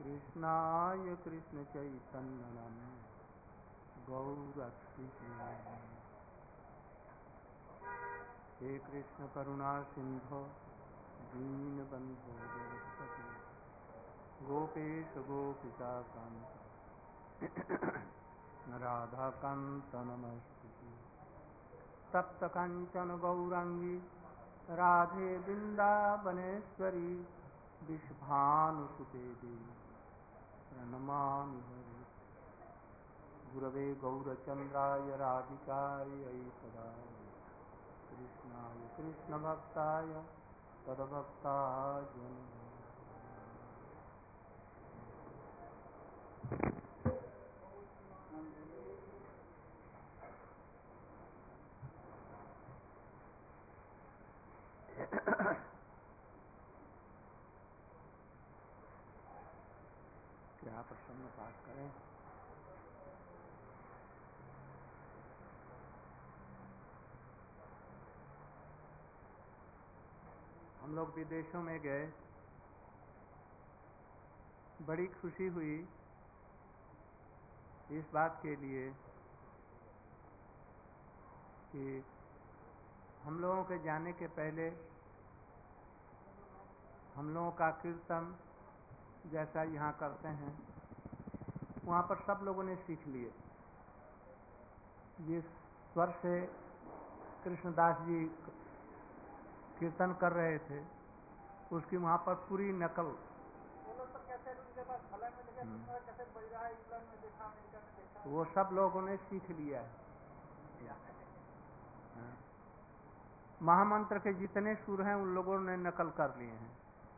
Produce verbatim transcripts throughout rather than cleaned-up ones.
कृष्णाय कृष्ण चैतन्यम गौरक्षिणे हे कृष्ण करुणा सिंधो दीनबंधो जगत्पते गोपेश गोपिका कांत राधाकांत नमस्ते तप्त कंचन गौरांगी राधे वृंदावनेश्वरी विश्भानुसुते देवी प्रणमामि हरि गुरवे गौरचंद्राय राधिकायै सदाय कृष्णाय कृष्णभक्ताय तद्भक्ताय नमः। क्या प्रसन्न पाठ करें। हम लोग विदेशों में गए, बड़ी खुशी हुई इस बात के लिए कि हम लोगों के जाने के पहले हम लोगों का कीर्तन जैसा यहाँ करते हैं वहाँ पर सब लोगों ने सीख लिए। जिस स्वर से कृष्णदास जी कीर्तन कर रहे थे उसकी वहाँ पर पूरी नकल। वो सब लोगों ने सीख लिया है। महामंत्र के जितने सुर हैं उन लोगों ने नकल कर लिए हैं।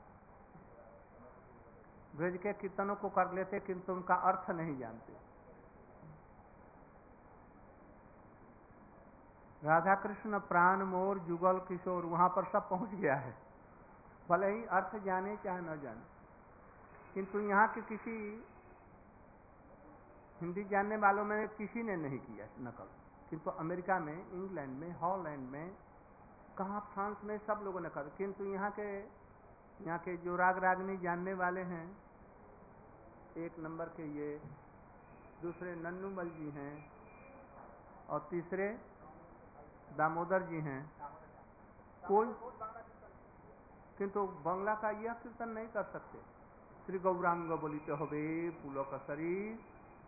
ब्रज के कीर्तनों को कर लेते किंतु उनका अर्थ नहीं जानते। राधा कृष्ण प्राण मोर जुगल किशोर वहां पर सब पहुंच गया है, भले ही अर्थ जाने चाहे न जाने। किंतु यहाँ के किसी हिंदी जानने वालों में किसी ने नहीं किया नकल। किंतु अमेरिका में, इंग्लैंड में, हॉलैंड में, कहाँ फ्रांस में सब लोगों ने कर। किंतु यहाँ के यहाँ के जो राग रागनी जानने वाले हैं, एक नंबर के ये, दूसरे नन्नूमल जी हैं और तीसरे दामोदर जी हैं, कोई किंतु बांग्ला का यह कीर्तन नहीं कर सकते। श्री गौरांग बोलिते होवे पुलक शरीर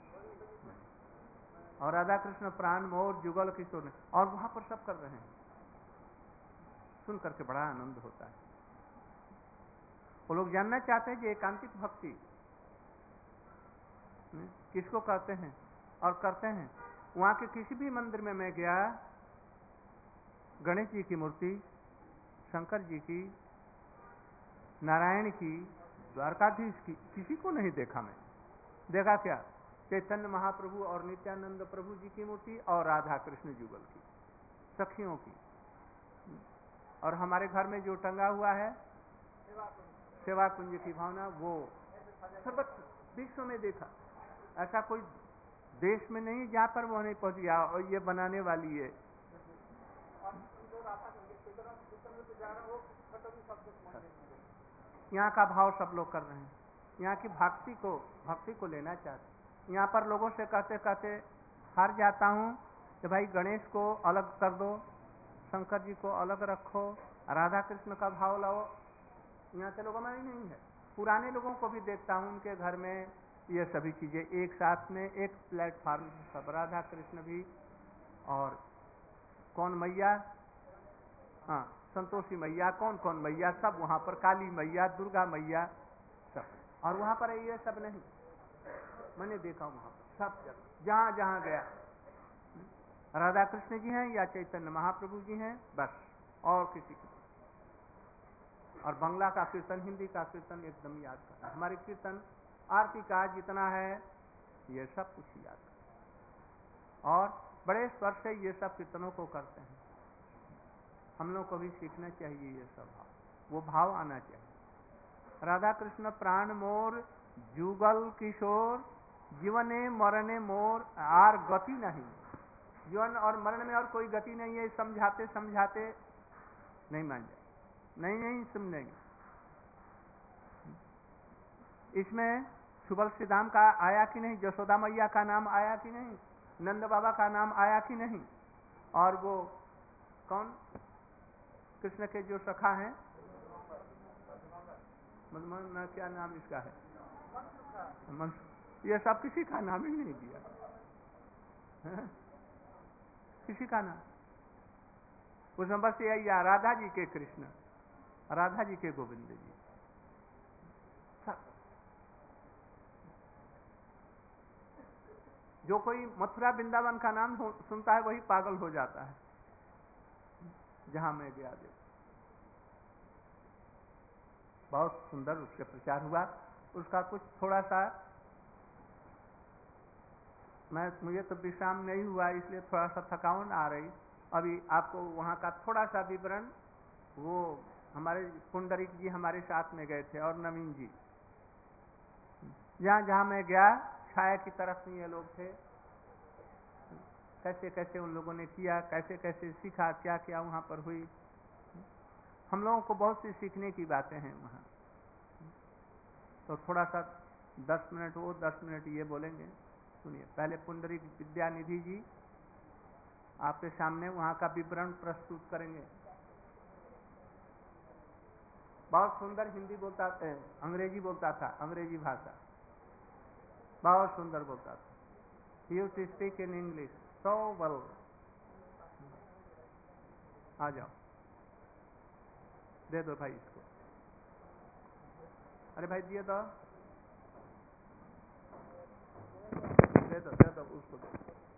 और राधा कृष्ण प्राण मोर जुगल किशोर, और वहां पर सब कर रहे हैं। सुन करके बड़ा आनंद होता है। वो लोग जानना चाहते हैं कि एकांतिक भक्ति किसको कहते हैं और करते हैं। वहां के किसी भी मंदिर में मैं गया, गणेश जी की मूर्ति, शंकर जी की, नारायण की, द्वारकाधीश की, किसी को नहीं देखा। मैं देखा क्या, चैतन्य महाप्रभु और नित्यानंद प्रभु जी की मूर्ति और राधा कृष्ण जुगल की, सखियों की। और हमारे घर में जो टंगा हुआ है सेवा कुंज की भावना, वो सर्वत्र विश्व में देखा। ऐसा कोई देश में नहीं जहां पर वो नहीं पहुंच गया। और ये बनाने वाली है, यहाँ का भाव सब लोग कर रहे हैं। यहाँ की भक्ति को भक्ति को लेना चाहते। यहाँ पर लोगों से कहते कहते हार जाता हूँ कि भाई गणेश को अलग कर दो, शंकर जी को अलग रखो, राधा कृष्ण का भाव लाओ। यहाँ के लोगों में ही नहीं है। पुराने लोगों को भी देखता हूँ, उनके घर में ये सभी चीजें एक साथ में, एक प्लेटफार्म सब, राधा कृष्ण भी और कौन मैया, हाँ संतोषी मैया, कौन कौन मैया, सब वहां पर, काली मैया, दुर्गा मैया, सब। और वहां पर ये सब नहीं, मैंने देखा वहां पर सब जगह जहां जहां गया राधा कृष्ण जी हैं या चैतन्य महाप्रभु जी हैं, बस, और किसी को। और बांग्ला का कीर्तन, हिंदी का कीर्तन एकदम याद करना। हमारे कीर्तन आरती का जितना है ये सब कुछ याद करना और बड़े स्वर से ये सब कीर्तनों को करते हैं। हम लोग को भी सीखना चाहिए ये सब भाव, वो भाव आना चाहिए। राधा कृष्ण प्राण मोर जुगल किशोर, जीवने मरने मोर आर गति नहीं। जीवन और मरण में और कोई गति नहीं है। समझाते समझाते नहीं मान जाए, नहीं नहीं सुनेंगे। इसमें सुबल धाम का आया कि नहीं, यशोदा मैया का नाम आया कि नहीं, नंद बाबा का नाम आया कि नहीं, और वो कौन कृष्ण के जो सखा हैं, मधुमन क्या नाम इसका है, ये सब किसी का नाम ही नहीं दिया है? किसी का नाम, उसमें बस यही राधा जी के कृष्ण, राधा जी के गोविंद जी। जो कोई मथुरा वृंदावन का नाम सुनता है वही पागल हो जाता है। जहां मैं गया देख, बहुत सुंदर उसके प्रचार हुआ। उसका कुछ थोड़ा सा, मैं मुझे तो विश्राम नहीं हुआ इसलिए थोड़ा सा थकान आ रही। अभी आपको वहाँ का थोड़ा सा विवरण, वो हमारे पुंडरीक जी हमारे साथ में गए थे और नवीन जी, जहाँ जहाँ मैं गया छाया की तरफ में ये लोग थे, कैसे कैसे उन लोगों ने किया, कैसे कैसे सीखा, क्या क्या वहाँ पर हुई। हम लोगों को बहुत सी सीखने की बातें हैं वहाँ। तो थोड़ा सा दस मिनट वो दस मिनट ये बोलेंगे, सुनिए। पहले पुंडरीक विद्यानिधि जी आपके सामने वहाँ का विवरण प्रस्तुत करेंगे। बहुत सुंदर हिंदी बोलता था, अंग्रेजी बोलता था, अंग्रेजी भाषा बहुत सुंदर बोलता था। He used to speak in English so well। आ जाओ, दे दो भाई इसको, अरे भाई दिए दो, दे दो दे दो उसको दे।